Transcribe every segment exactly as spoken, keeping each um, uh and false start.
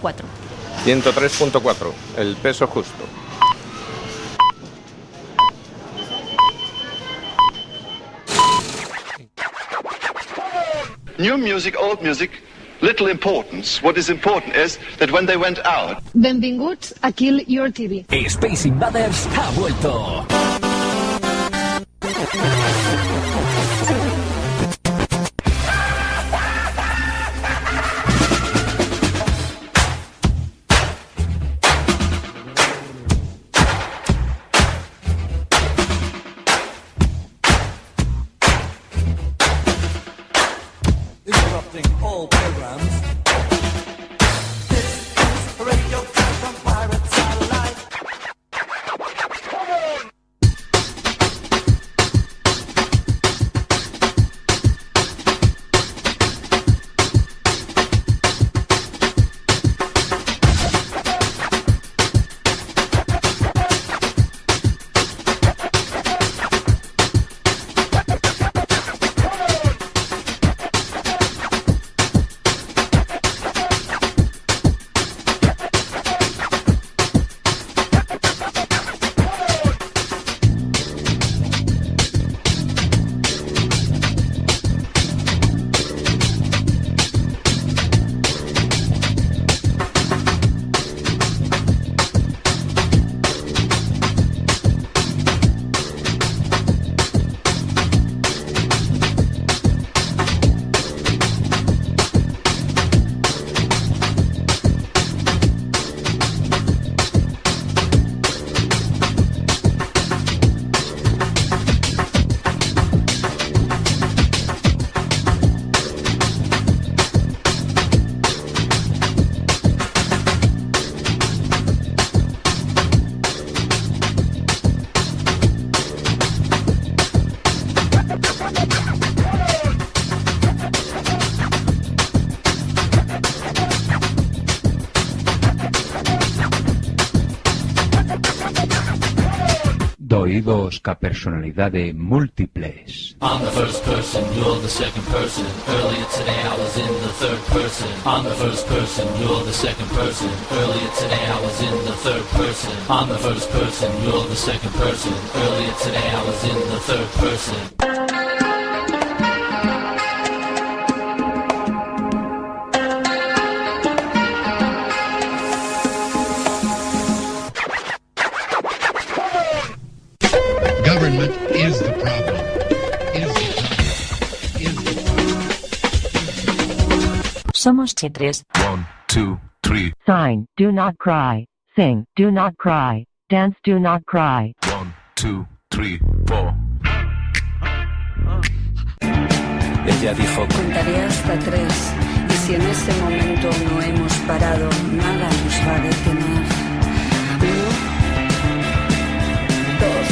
cuatro. ciento tres punto cuatro, el peso justo. New music, old music, little importance. What is important is that when they went out. Benvinguts a Kill Your T V. Space Invaders ha vuelto. All programs. This is Radio Clash on Pirate Satellite. Doidos ca personalidade múltiples. I'm the first person, you're the second person. Earlier today I was in the third person. I'm the first person, you're the second person. Earlier today I was in the third person. I'm the first person, you're the second person. Earlier today I was in the third person. Government is the problem. Is the problem. Is the problem. Somos Chitres. One, two, three. Sign, do not cry. Sing, do not cry. Dance, do not cry. One, two, three, four. Ella dijo: contaré hasta tres. Y si en ese momento no hemos parado, nada nos va a detener. Uno, dos.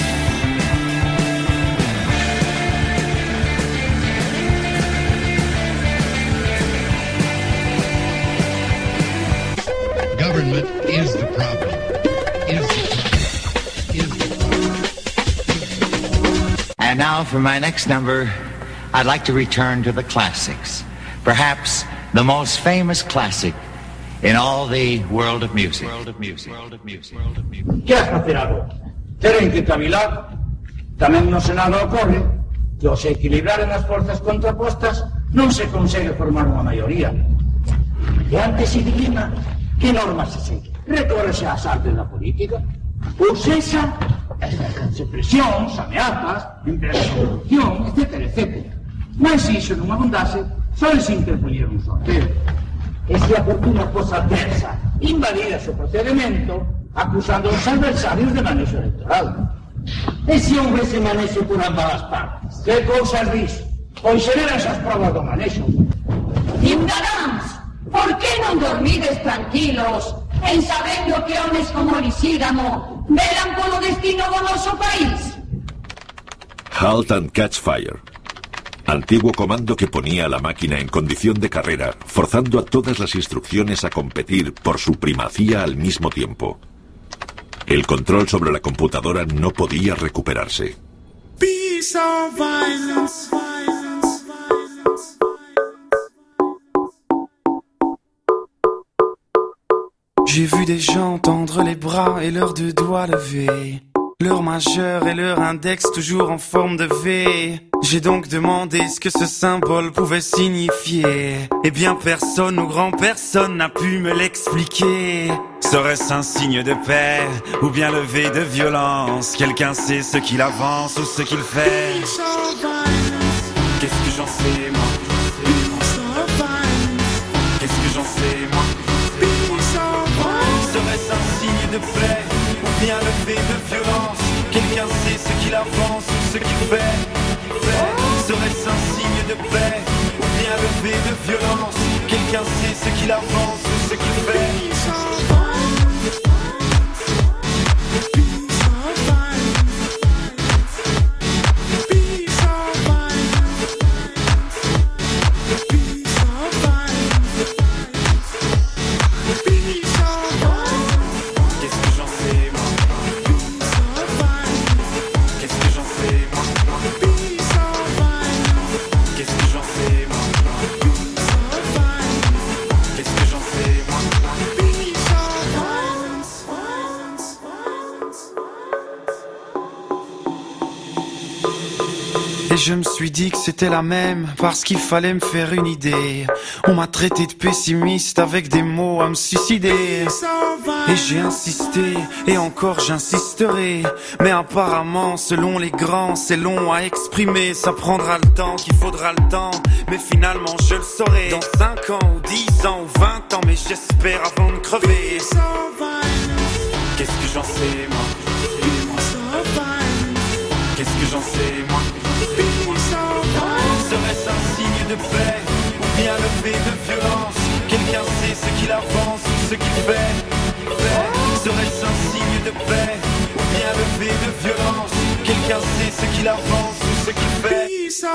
Government is the problem. Is the problem. Is the problem. And now for my next number, I'd like to return to the classics. Perhaps the most famous classic in all the world of music. World of music. World of music. World of music. ¿Qué has facer agora? Teren que cavilar. Tamén no Senado ocorre que ao se equilibraren as forzas contrapostas non se consegue formar unha maioría. E antes se dilima que normas se segue. Recórrese ás artes da política. Ou sexa, exercense presións, ameazas, empresas de corrupción, etcétera, etcétera. Mas se iso non abundase, só se interpoñer un sorteo. E se a fortuna fosa adversa, invadira o procedimento, acusando os adversarios de manexo electoral. E se houvese manexo por ambas as partes? Que cousas dis? Pois xeran esas provas do manexo. Cidadáns, por que non dormides tranquilos en sabendo que homes como Lisígamo velan polo destino do noso país? Halt and Catch Fire. Antiguo comando que ponía a la máquina en condición de carrera, forzando a todas las instrucciones a competir por su primacía al mismo tiempo. El control sobre la computadora no podía recuperarse. Peace or violence, violence, violence, violence. J'ai vu des gens tendre les bras et leurs deux doigts levés, leur majeur et leur index toujours en forme de V. J'ai donc demandé ce que ce symbole pouvait signifier. Eh bien personne ou grand personne n'a pu me l'expliquer. Serait-ce un signe de paix ou bien le V de violence? Quelqu'un sait ce qu'il avance ou ce qu'il fait? Qu'est-ce que j'en sais moi? Qu'est-ce que j'en sais moi? Serait-ce un signe de paix ou bien le V de violence? Quelqu'un sait ce qu'il avance ou ce qu'il fait? Serait-ce un signe de paix ou bien le V de violence? Quelqu'un sait ce qu'il avance ou ce qu'il fait? Et je me suis dit que c'était la même, parce qu'il fallait me faire une idée. On m'a traité de pessimiste avec des mots à me suicider. Et j'ai insisté, et encore j'insisterai. Mais apparemment, selon les grands, c'est long à exprimer. Ça prendra le temps qu'il faudra le temps, mais finalement je le saurai. Dans cinq ans, ou dix ans, ou vingt ans, mais j'espère avant de crever. Qu'est-ce que j'en sais moi? Qu'est-ce que j'en sais moi? Serait-ce un signe de paix ou bien le V de violence? Quelqu'un sait ce qu'il avance ou ce qu'il fait? Serait-ce un signe de paix ou bien le V de violence? Quelqu'un sait ce qu'il avance ou ce qu'il fait?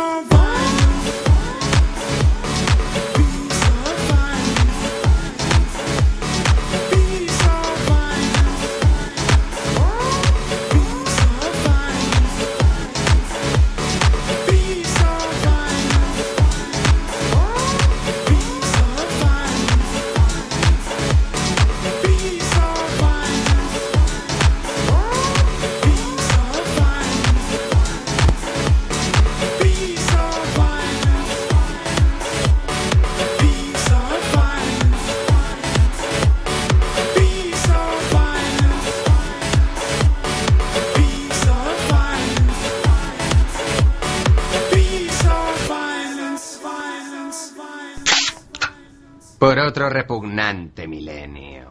Por otro repugnante milenio.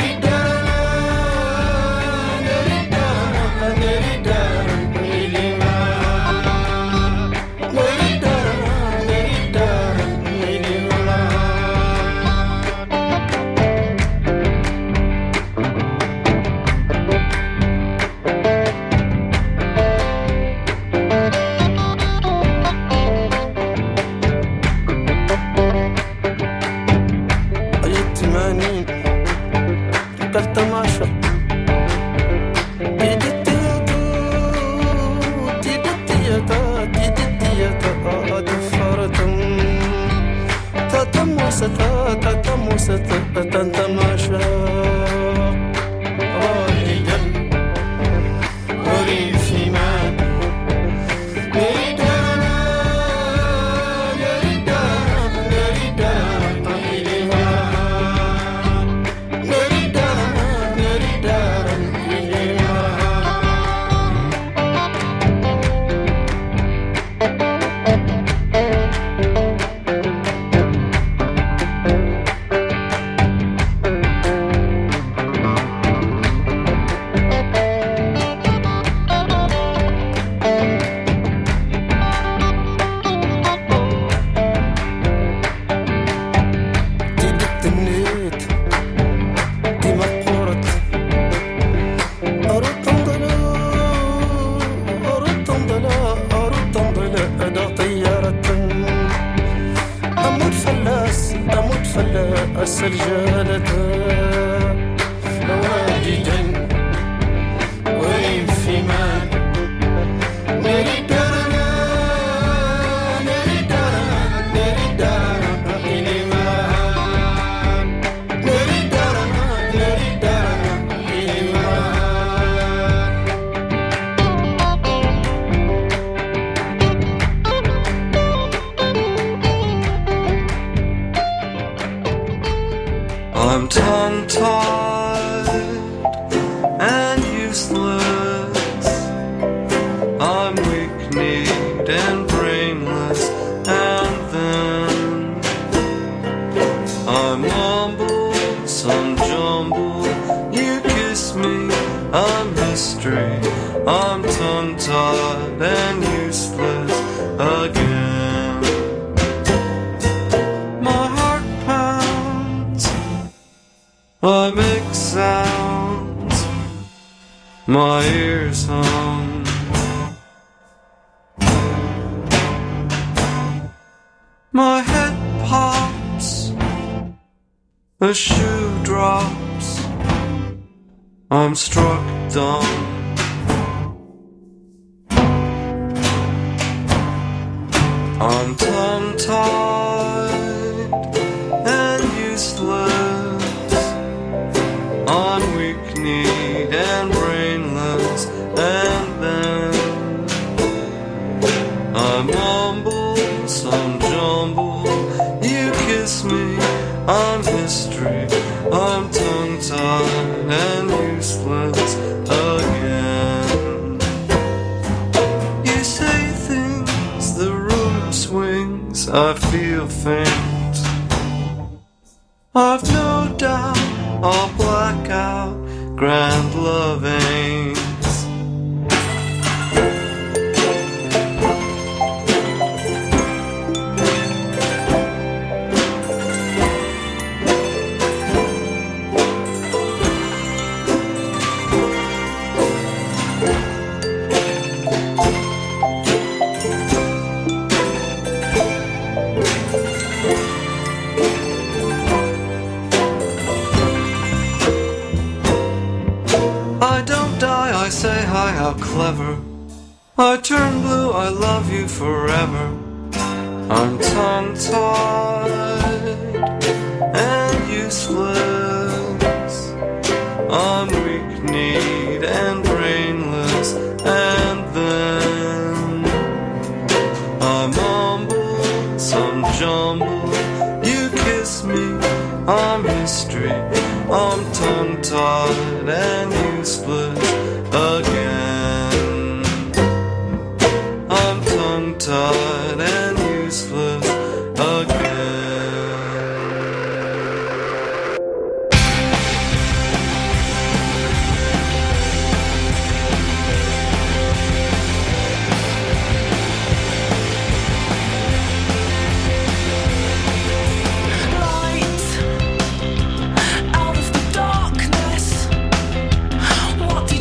Never تنت مشاق غاليا وري في مان I'm tongue-tied and useless. I'm weak-kneed and brainless. And then I'm mumble, some jumble. You kiss me, I'm history. I'm tongue-tied and useless again. My heart pounds, I make sounds, my ears hum. My head pops, a shoe drops, I'm struck dumb. I'm tongue-tied and useless. I'm weak-kneed and brainless. And then I mumble some jumble. You kiss me, I'm history. I'm tongue-tied and useless again. You say things, the room swings, I feel faint. I've no doubt I'll black out grand love ain't. I don't die, I say hi, how clever. I turn blue, I love you forever. I'm tongue-tied and useless. I'm weak-kneed and brainless. And then I mumble some jumble. You kiss me, I'm history. I'm tongue-tied and useless again. I'm tongue-tied and useless again.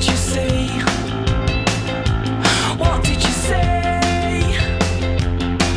What did you say?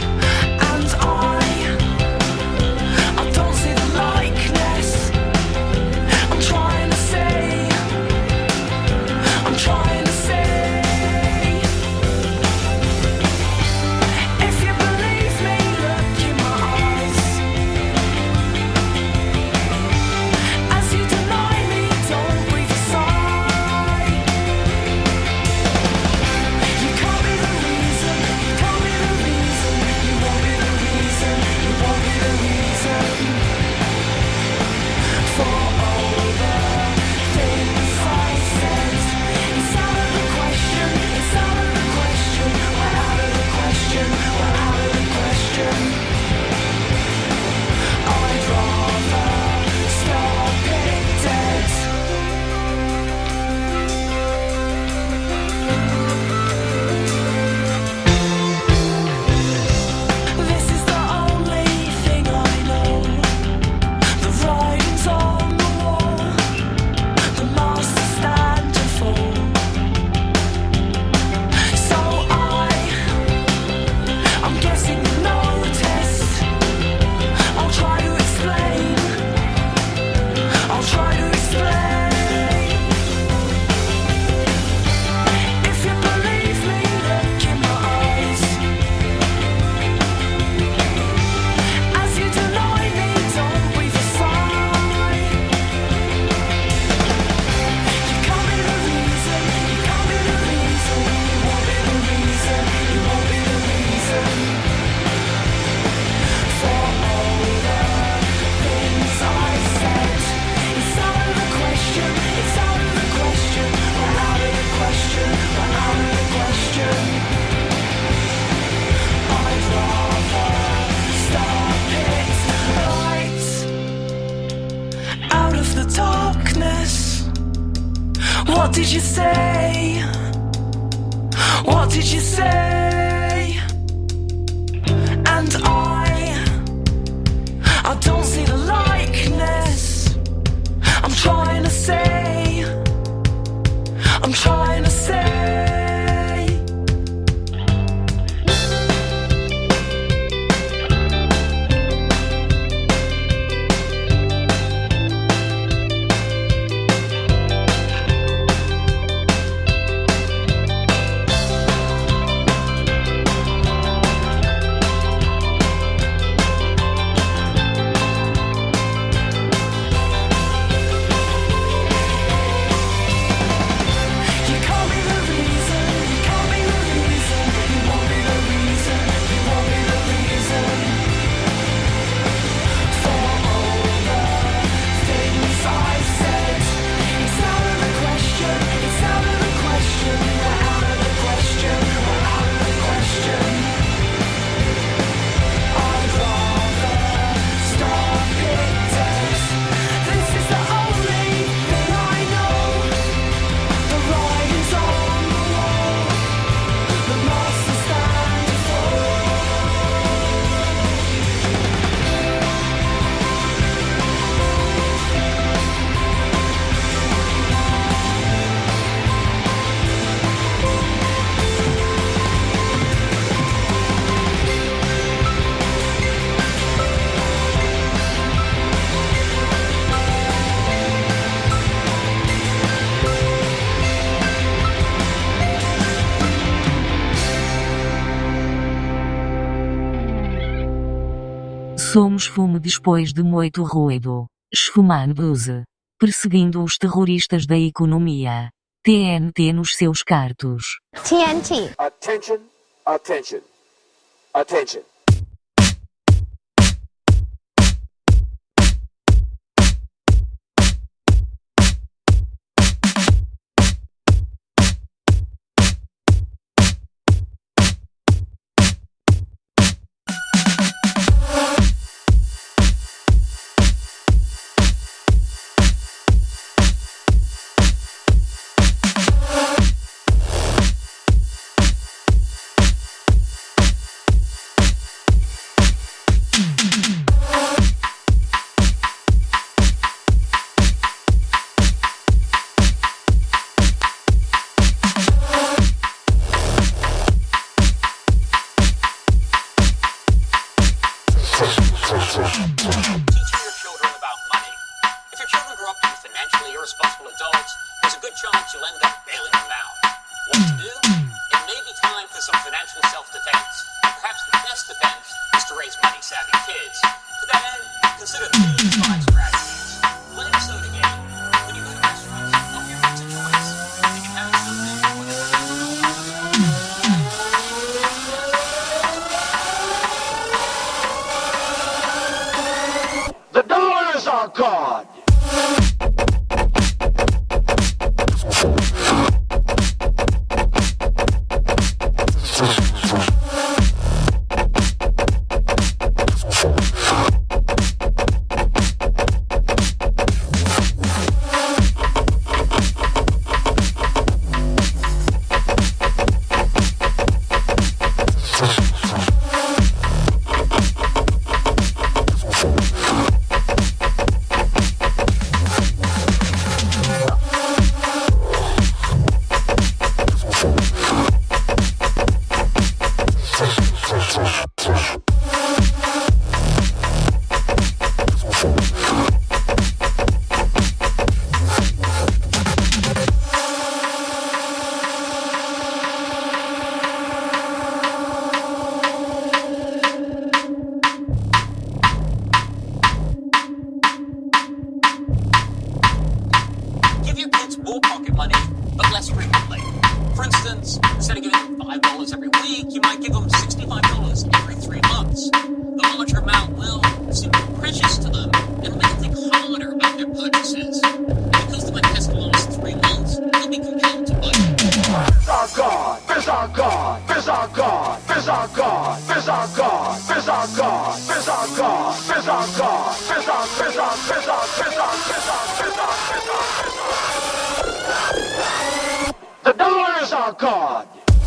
did you say? What did you say? And I, I don't see the likeness. I'm trying to say, I'm trying to say. Somos fumo depois de muito ruído. Esfumando-se. Perseguindo os terroristas da economia. T N T nos seus cartos. T N T. Attention, attention, attention. The dollar is our god. Bizarre, bizarre, bizarre, bizarre, bizarre, bizarre, bizarre. Accord.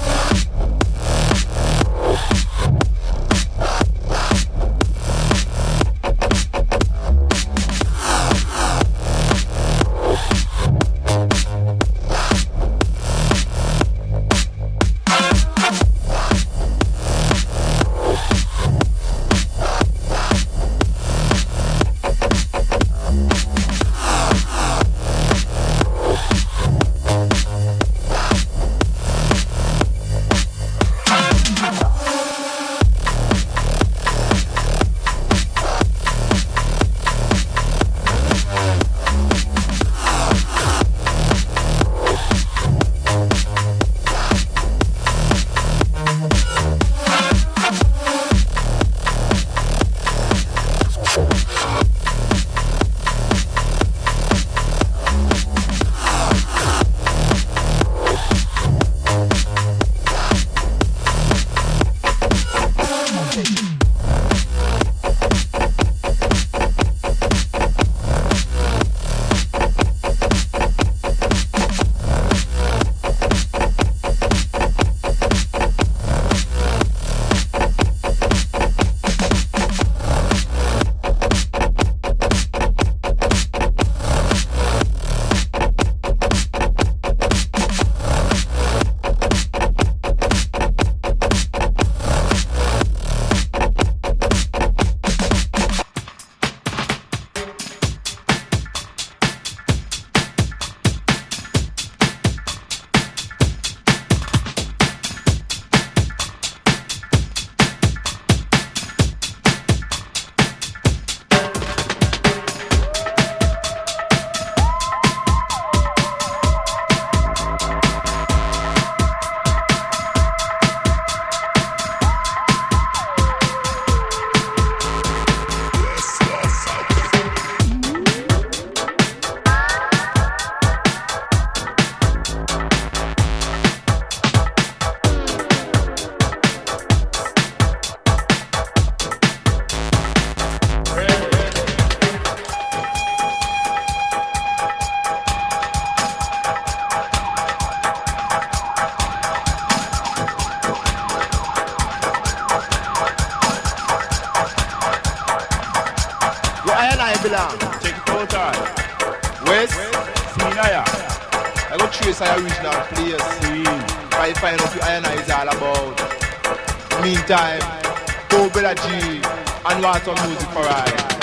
belong. Check it out, all. West, Sinaya. I go trace our original place. I find out what I and I is all about. Meantime, go Brother G and want some music for I.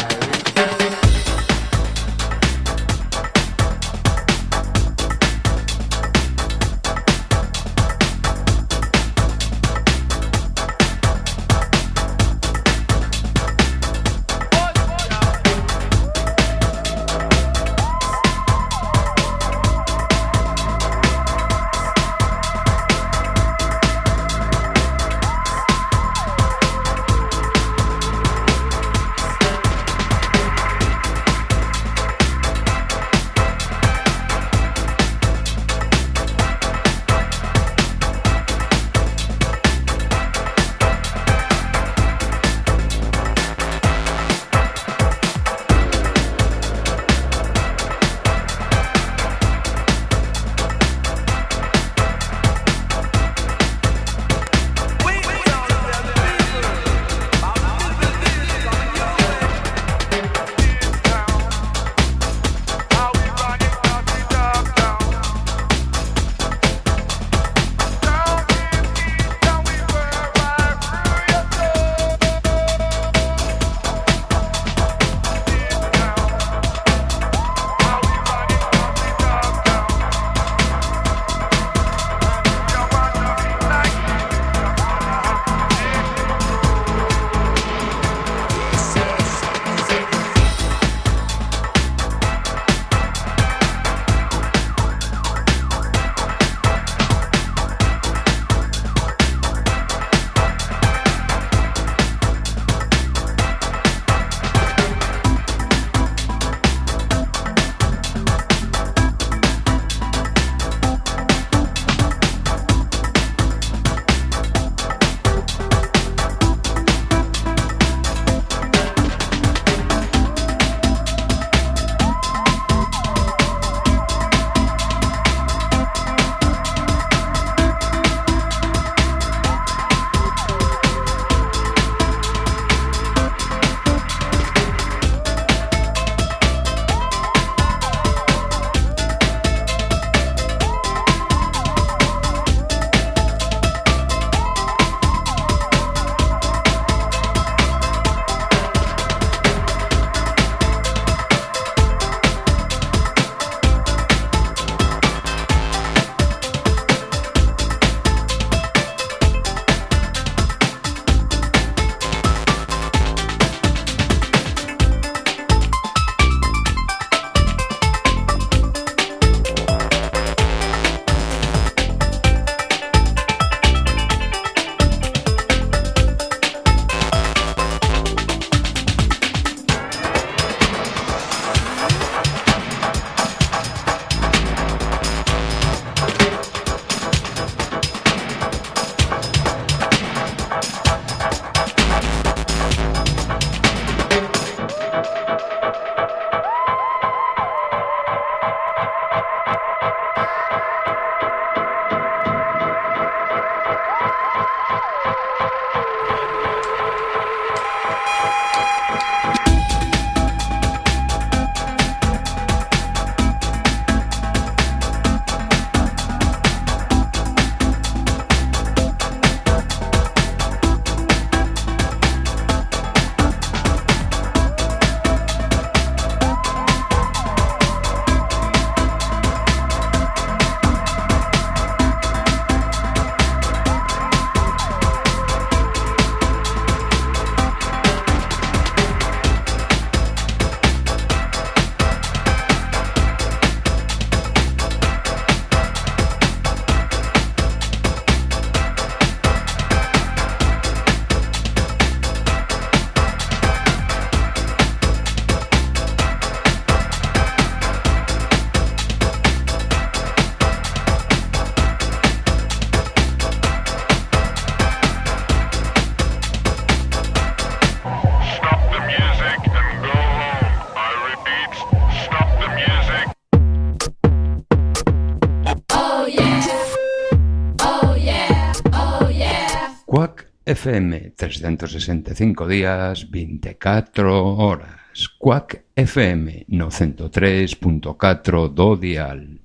F M trescientos sesenta e cinco días, veinticuatro horas. Quack F M no ciento tres punto catro do dial.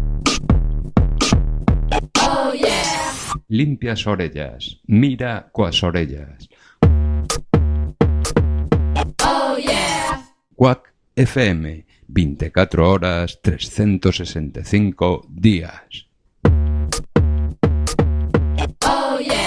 Oh, yeah. Limpia as orellas, mira coas orellas. Oh, yeah. Quack F M, veinticuatro horas, trescientos sesenta e cinco días. Oh, yeah.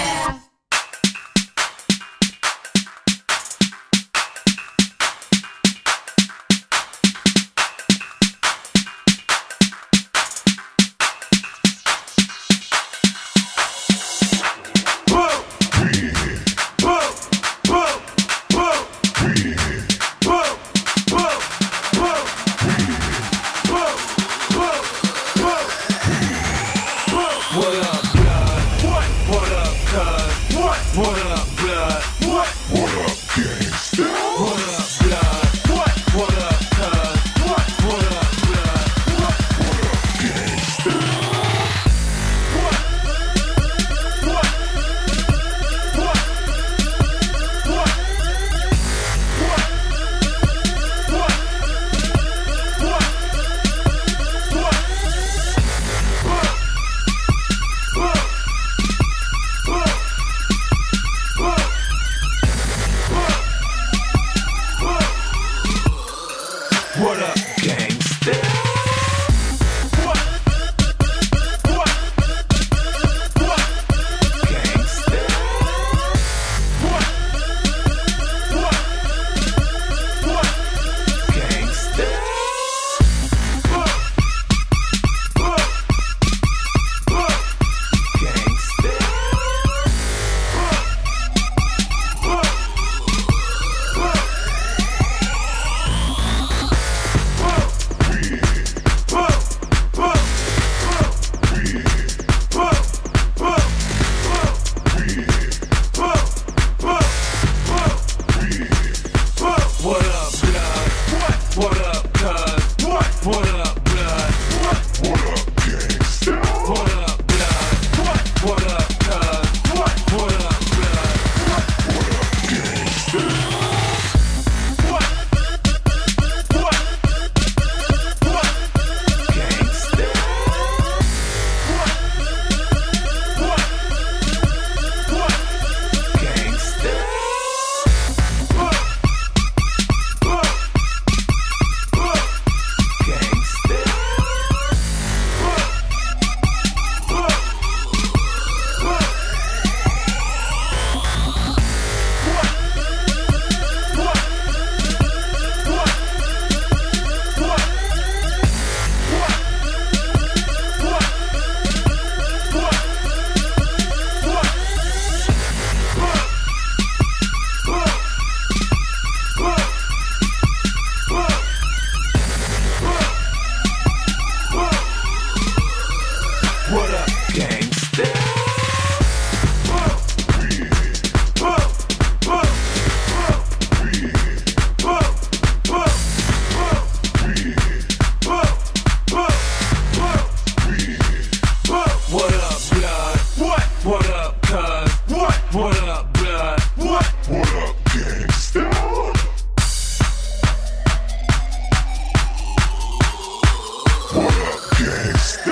What up, blood? What? What up, gangsta? What up, gangsta?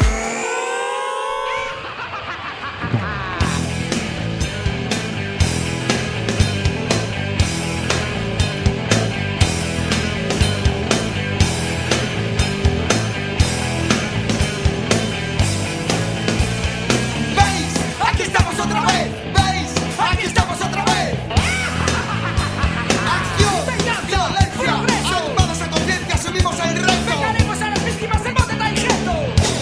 Aquí estamos otra vez, ¿veis? Aquí estamos otra vez. Acción, violencia, armados a conciencia, subimos el reto. Vengaremos a las víctimas del bote taijeto.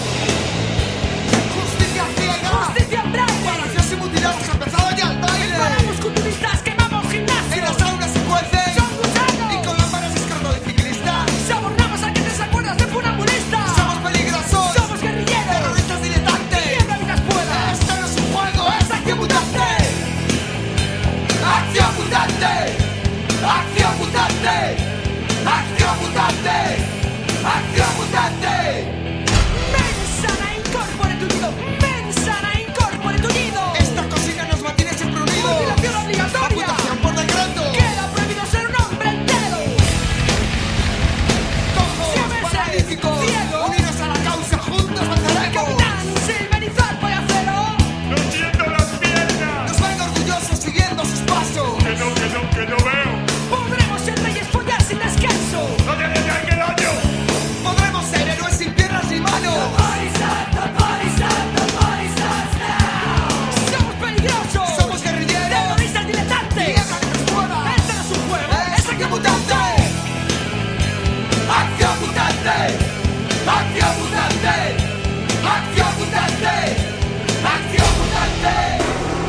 Justicia ciega, justicia breve. Palacios y mutilados, empezado ya el baile. Paramos culturistas, quemamos gimnasios. En las aulas se cuecen, son gusanos. Y con lámparas escroto de ciclistas. Sobornamos a que te acuerdas de funambulistas. Somos peligrosos, somos guerrilleros, terroristas diletantes. ¿Quién de vidas pueda? Esto no es un juego, es acción mutante. Acción mutante. Acción mutante. Acción mutante. Acción mutante. Mensana incorpore tullido. Mensana incorpore tullido. Esta cocina nos mantiene siempre unidos. Mutilación obligatoria. Amputación por decreto. Queda prohibido ser un hombre entero. Cojos, paralíticos, ciegos, unidos a la causa, juntos venceremos. Capitán Silverizar por acero. No siento las piernas. Nos ven orgullosos siguiendo sus pasos. Que no, que no, que no veo. Podremos ser reyes follar sin descanso. No te dejes que daño. Podremos ser héroes sin piernas ni manos. The body's up, the body's up, the body's up now. Somos peligrosos. Somos guerrilleros. Terroristas diletantes. Mierda que nos pueda. Este no es un juego. Es acción mutante. Acción mutante. Acción mutante. Acción mutante. Acción mutante.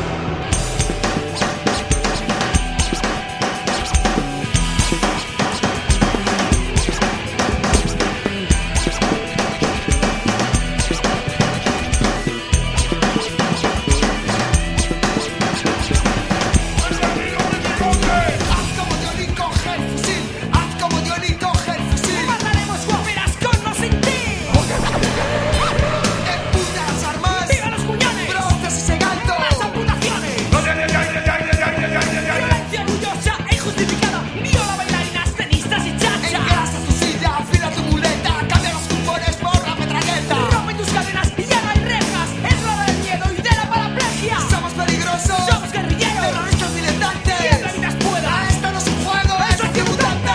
Haz como Johnny, coge el fusil. Haz como Johnny, coge el fusil. Mataremos guaperas con o sin ti. Empuña las armas. ¡Viva los puñales! ¡Prótesis y ganto! ¡Las amputaciones! Violencia orgullosa e injustificada. Viola bailarinas, tenistas y chachas. Engrasa tu silla, afila tu muleta. Cambia los cupones por la metralleta. Rompe tus cadenas y ya no hay rejas. Es la del miedo y de la paraplegia. Somos peligrosos. Somos guerrilleros. Terroristas diletantes. ¿Quién de vidas pueda? Esto no es un juego, es acción mutante.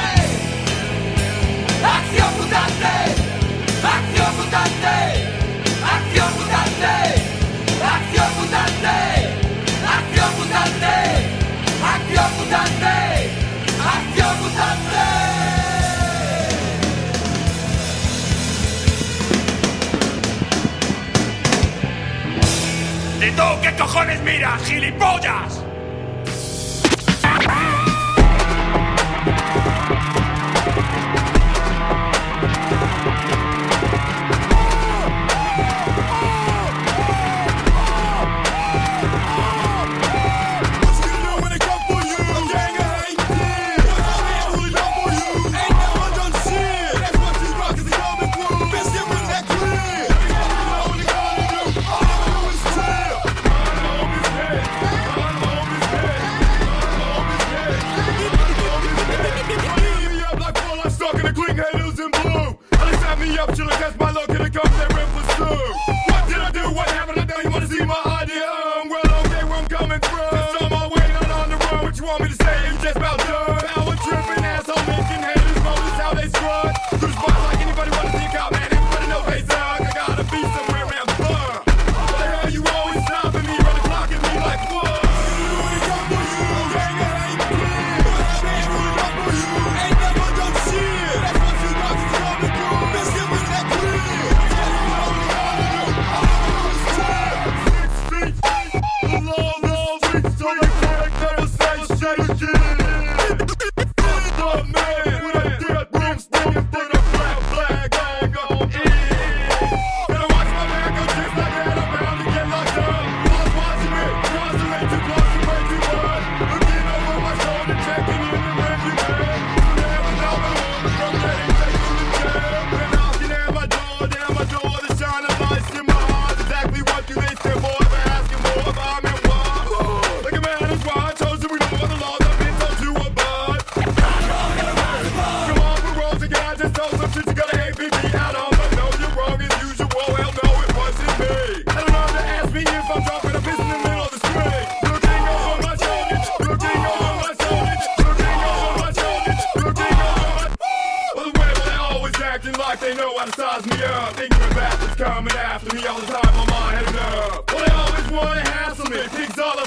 Acción mutante. Acción mutante. Acción mutante. Acción mutante. Acción mutante. Acción mutante. Acción mutante. ¿Y tú qué cojones miras, gilipollas?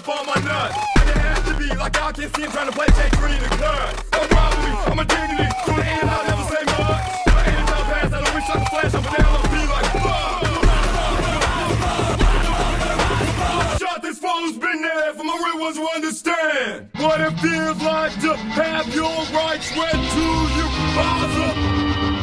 off on my nuts. And it has to be like I can't see him trying to play J three in the club. I'm robbery, I'm a dignity. To the end, I'll never say much. Anytime pass, I don't wish I could flash up and down. I'll be like, fuck. Shot this fool's been there for my real ones who understand what it feels like to have your rights read to you, father.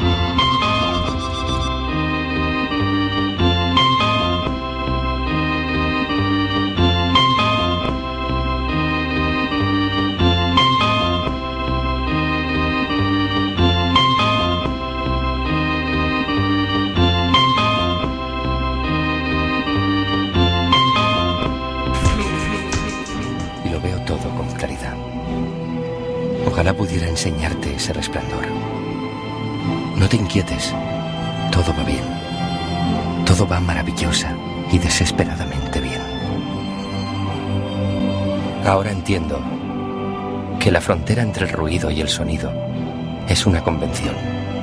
Ojalá pudiera enseñarte ese resplandor. No te inquietes, todo va bien. Todo va maravillosa y desesperadamente bien. Ahora entiendo que la frontera entre el ruido y el sonido es una convención.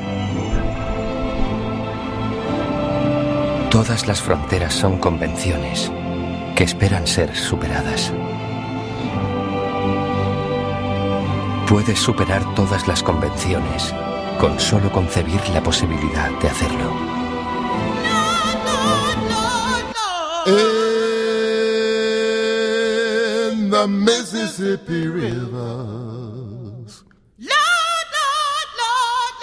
Todas las fronteras son convenciones que esperan ser superadas. Puedes superar todas las convenciones con solo concebir la posibilidad de hacerlo. In the Mississippi rivers, Lord, Lord, Lord,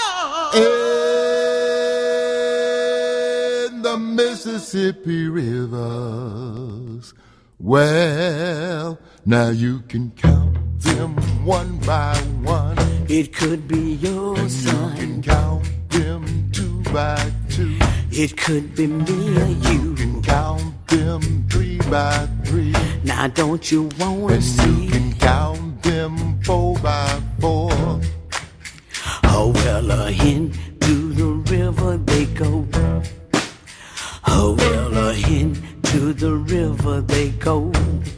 Lord. In the Mississippi rivers, well, now you can count them one by one. It could be your and son. You can count them two by two. It could be me or you. You can count them three by three. Now don't you wanna and see? You can count them four by four. Oh well, uh, into the river they go. Oh well, uh, into the river they go.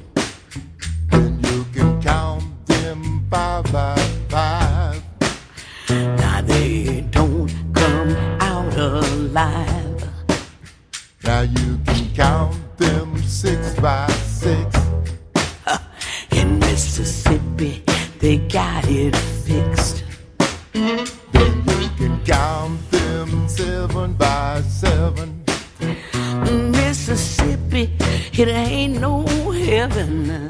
Five by five. Now they don't come out alive. Now you can count them six by six. Uh, in Mississippi, they got it fixed. Then you can count them seven by seven. Mississippi, it ain't no heaven.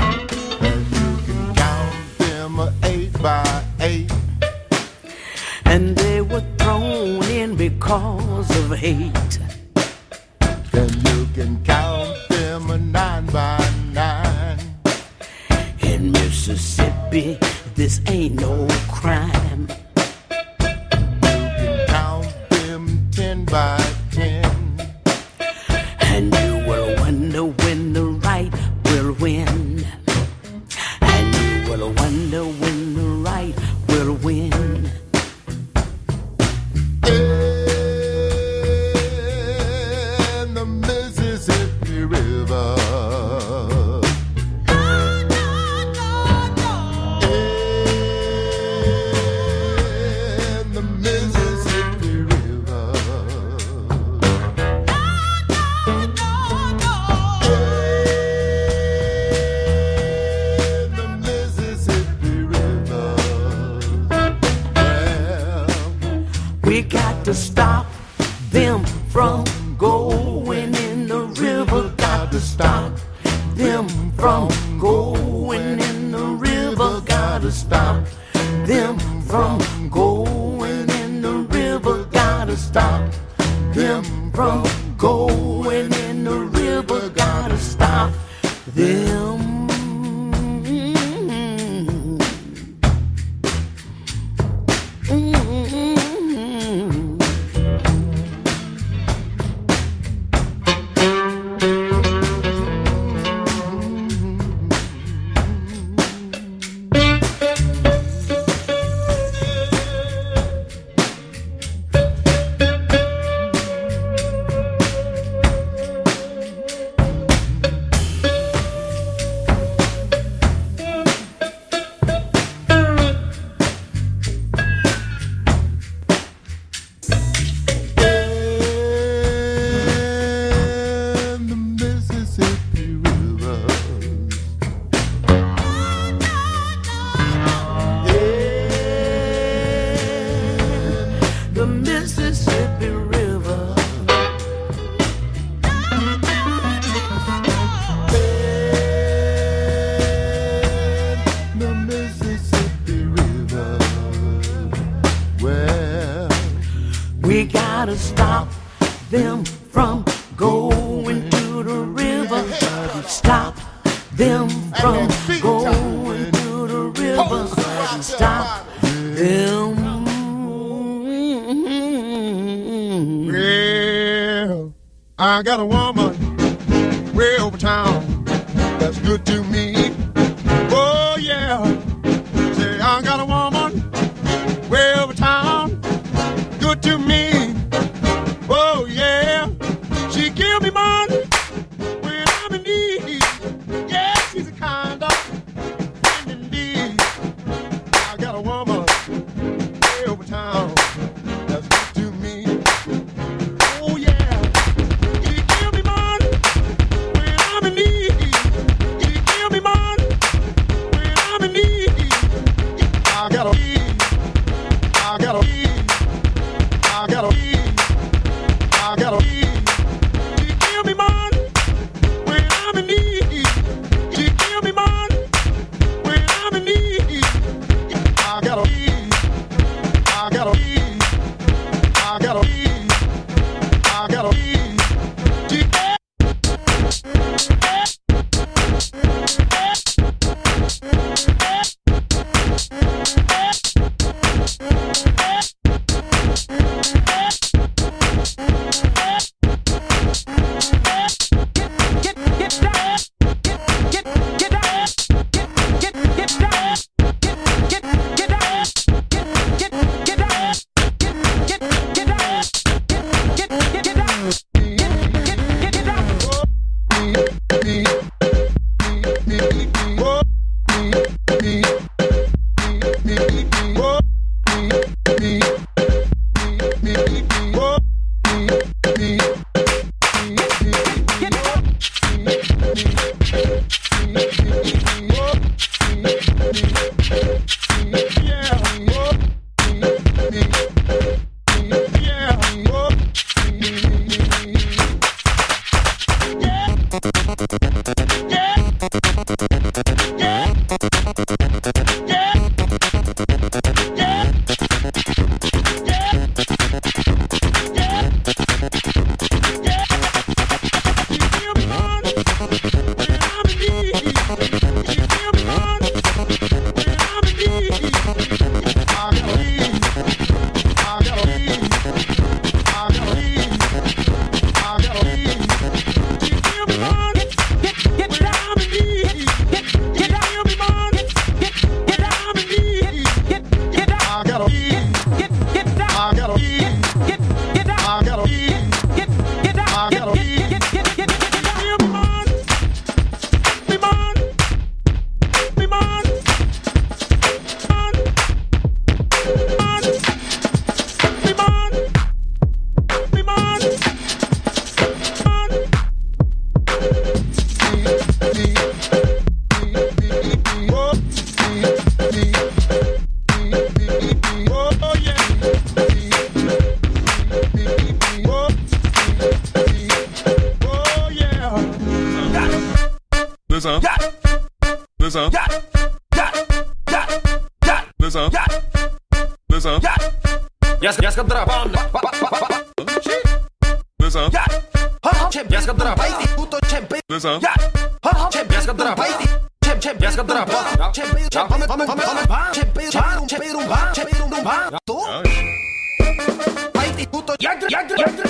Eight by eight. And they were thrown in because of hate. Then you can count them a nine by nine. In Mississippi, this ain't no crime. You can count them ten by ten. And you will wonder when the right will win. Will wonder when the right will win. In the Mississippi River. In the Mississippi River. We got to stop them from going in the river. Got to stop them from going in the river. Got to stop them from going in the river. Got to stop them from going in the river. Got to stop them. gotta stop them from going to the river. Stop them from going to the river. Stop them. Well, I got a woman way over town that's good to me. Oh yeah, say I got a woman way over town, good to me. Oh yeah, she give me money when I'm in need. Yeah, she's a kind of friend indeed. I got a woman way over town that's good to me. Oh yeah, she give me money when I'm in need. She give me money when I'm in need. I got a I got a I got a I got a she give me money when I'm in need. She give me money when I'm in need. I got a I got a I got a I got a she Listen. Listen. Listen. Listen. Yes, yes, come trapando. Listen. Yes, come trapando. Tutto champion. Listen. Yes, come trapando. Champ, champ, yes, come trapando. Champion, champion, come, come, come, champion, champion, champion, champion, champion. Tu. Vai tutto. Yantre, yantre, yantre.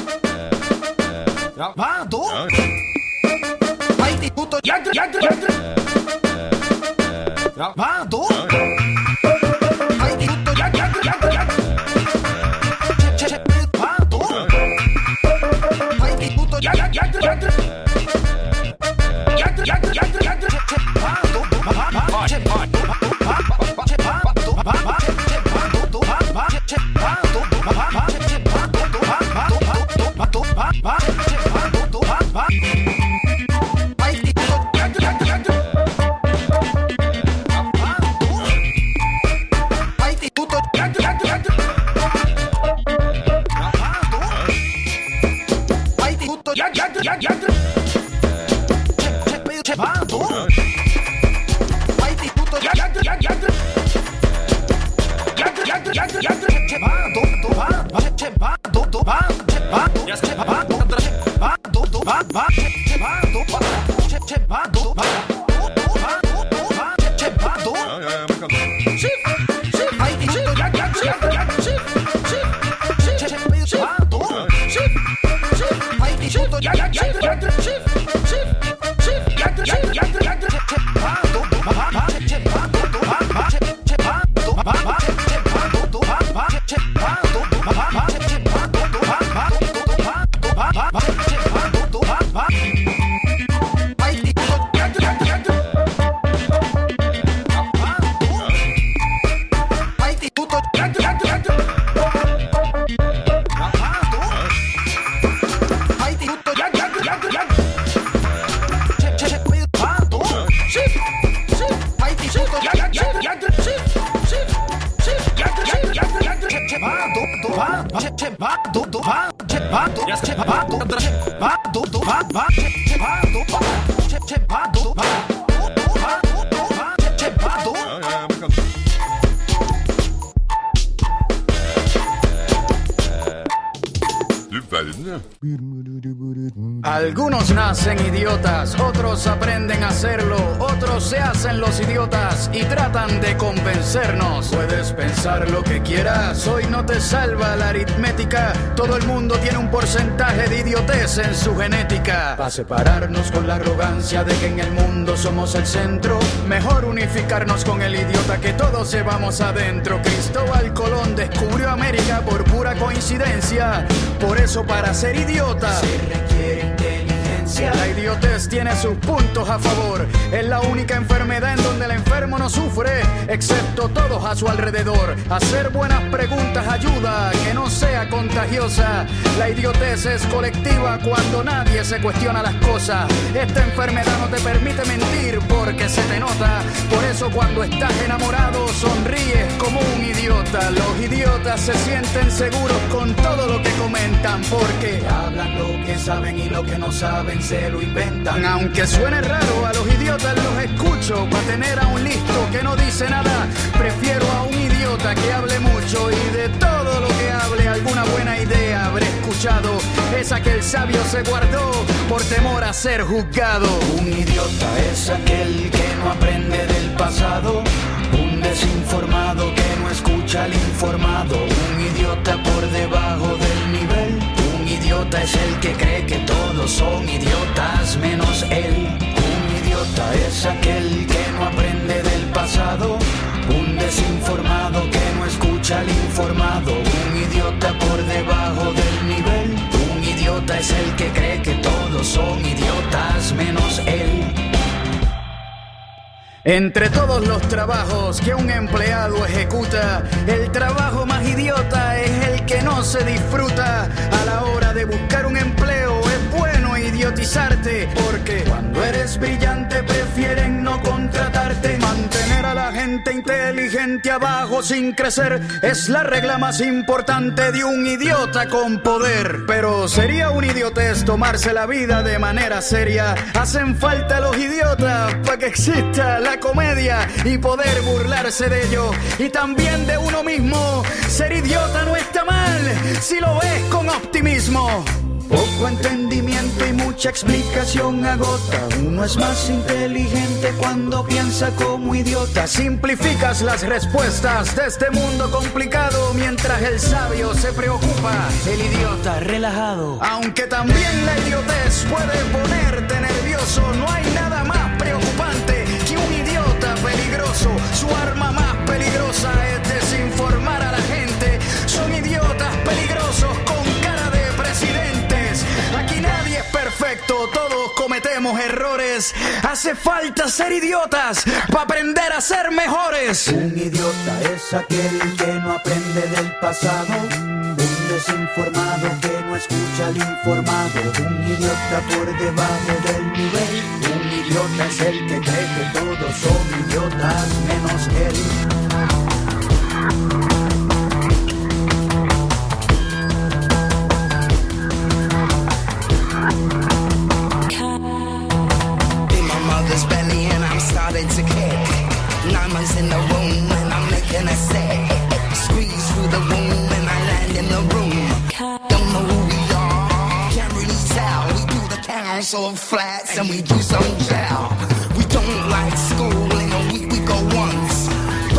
Va, tu. Vai tutto. Yantre, yantre, yantre. Va, tu. Vai tutto. Yantre, yantre, yantre. Algunos nacen idiotas, otros aprenden a hacerlo, otros se hacen los idiotas y tratan de convencernos. Puedes pensar lo que quieras, hoy no te salva la aritmética. Todo el mundo tiene un porcentaje de idiotez en su genética. Para separarnos con la arrogancia de que en el mundo somos el centro, mejor unificarnos con el idiota que todos llevamos adentro. Cristóbal Colón descubrió América por pura coincidencia. Por eso para ser idiota se requiere inteligencia. La idiotez tiene sus puntos a favor. Es la única enfermedad en donde el enfermo no sufre, excepto todos a su alrededor. Hacer buenas preguntas ayuda a que no sea contagiosa. La idiotez es colectiva cuando nadie se cuestiona las cosas. Esta enfermedad no te permite mentir porque se te nota. Por eso cuando estás enamorado sonríes como un idiota. Los idiotas se sienten seguros con todo lo que comentan porque hablan lo que saben y lo que no saben se lo inventan. Aunque suene raro, a los idiotas los escucho. Para tener a un listo que no dice nada, prefiero a un idiota que hable mucho. Y de todo lo que hable, alguna buena idea habré escuchado. Esa que el sabio se guardó por temor a ser juzgado. Un idiota es aquel que no aprende del pasado, un desinformado que no escucha al informado, un idiota por debajo del nivel. Un idiota es el que cree que todos son idiotas menos él. Un idiota es aquel que no aprende del pasado, un desinformado que no escucha al informado, un idiota por debajo del nivel. Un idiota es el que cree que todos son idiotas menos él. Entre todos los trabajos que un empleado ejecuta, el trabajo más idiota es el que no se disfruta. A la hora de buscar un empleo es bueno idiotizarte, porque cuando eres brillante prefieren no contratarte. Mantener a la gente inteligente abajo sin crecer es la regla más importante de un idiota con poder. Pero sería un idiotez tomarse la vida de manera seria. Hacen falta los idiotas para que exista la comedia y poder burlarse de ello y también de uno mismo. Ser idiota no está mal si lo ves con optimismo. Poco entendimiento y mucha explicación agota. Uno es más inteligente cuando piensa como idiota. Simplificas las respuestas de este mundo complicado mientras el sabio se preocupa, el idiota relajado. Aunque también la idiotez puede ponerte nervioso, no hay nada más preocupante que un idiota peligroso. Su arma más peligrosa es desinformar a la gente. Son idiotas peligrosos con cara de presidentes. Aquí nadie es perfecto, todos cometemos errores. Hace falta ser idiotas para aprender a ser mejores. Un idiota es aquel que no aprende del pasado, un desinformado que no escucha al informado, un idiota por debajo del nivel. Un idiota es el que cree que todos son idiotas menos él. Belly and I'm starting to kick. Nine months in the room and I'm making a set. Squeeze through the womb and I land in the room. Don't know who we are, can't really tell. We do the council flats and we do some jail. We don't like school, in a week we go once.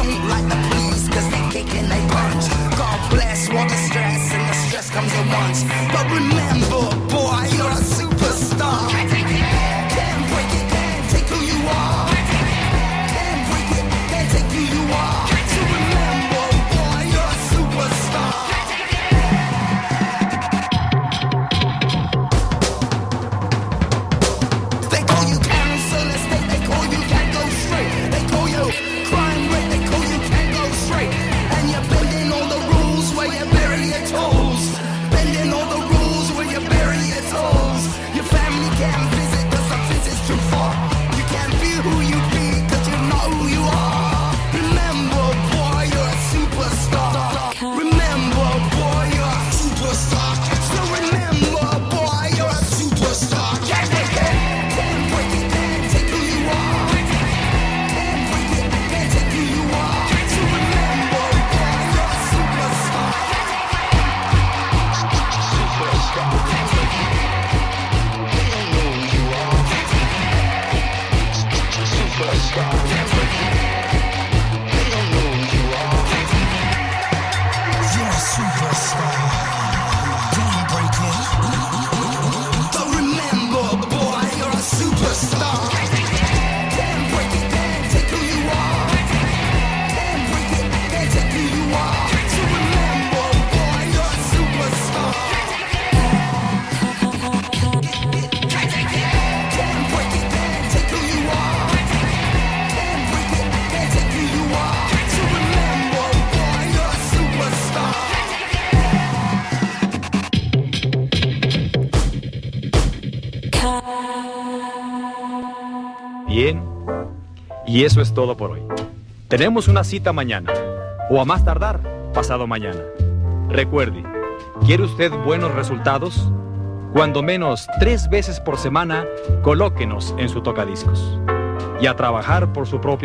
Bien, y eso es todo por hoy. Tenemos una cita mañana, o a más tardar, pasado mañana. Recuerde, ¿quiere usted buenos resultados? Cuando menos tres veces por semana, colóquenos en su tocadiscos. Y a trabajar por su propio